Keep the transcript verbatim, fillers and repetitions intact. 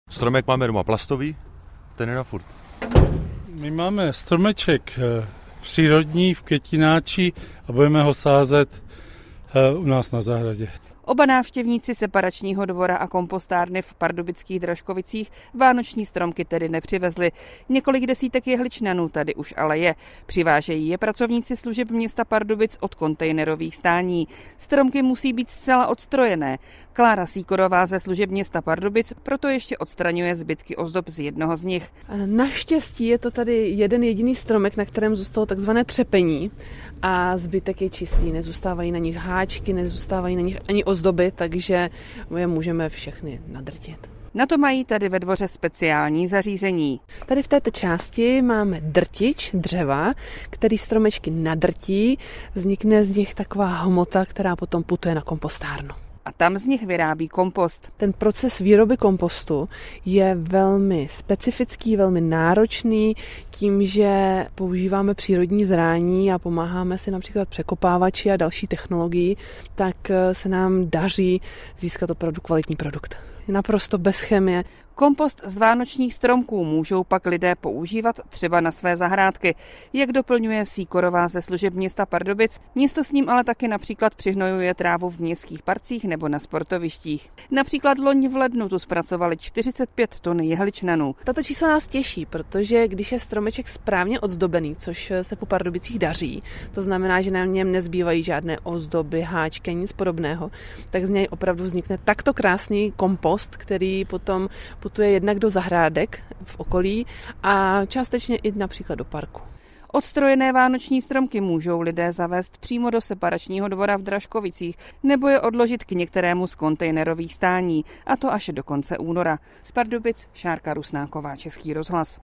Stromek máme doma plastový, ten je na furt. My máme stromeček přírodní v Květináči a budeme ho sázet u nás na zahradě. Oba návštěvníci separačního dvora a kompostárny v pardubických Dražkovicích vánoční stromky tedy nepřivezli. Několik desítek jehličnanů tady už ale je. Přivážejí je pracovníci služeb města Pardubic od kontejnerových stání. Stromky musí být zcela odstrojené. Klára Sýkorová ze služeb města Pardubic proto ještě odstraňuje zbytky ozdob z jednoho z nich. Naštěstí je to tady jeden jediný stromek, na kterém zůstalo takzvané třepení a zbytek je čistý. Nezůstávají na nich háčky, nezůstávají na nich ani ozdoby, takže je můžeme všechny nadrtit. Na to mají tady ve dvoře speciální zařízení. Tady v této části máme drtič dřeva, který stromečky nadrtí, vznikne z nich taková hmota, která potom putuje na kompostárnu. A tam z nich vyrábí kompost. Ten proces výroby kompostu je velmi specifický, velmi náročný tím, že používáme přírodní zrání a pomáháme si například překopávači a další technologii, tak se nám daří získat opravdu kvalitní produkt. Naprosto bez chemie. Kompost z vánočních stromků můžou pak lidé používat třeba na své zahrádky. Jak doplňuje Sýkorová ze služeb města Pardubic, město s ním ale taky například přihnojuje trávu v městských parcích nebo na sportovištích. Například loni v lednu tu zpracovali čtyřicet pět tun jehličnanů. Tato čísla nás těší, protože když je stromeček správně odzdobený, což se po Pardubicích daří, to znamená, že na něm nezbývají žádné ozdoby, háčky, nic podobného, tak z něj opravdu vznikne takto krásný kompost, který potom putuje jednak do zahrádek v okolí a částečně i například do parku. Odstrojené vánoční stromky můžou lidé zavést přímo do separačního dvora v Dražkovicích nebo je odložit k některému z kontejnerových stání, a to až do konce února. Z Pardubic Šárka Rusnáková, Český rozhlas.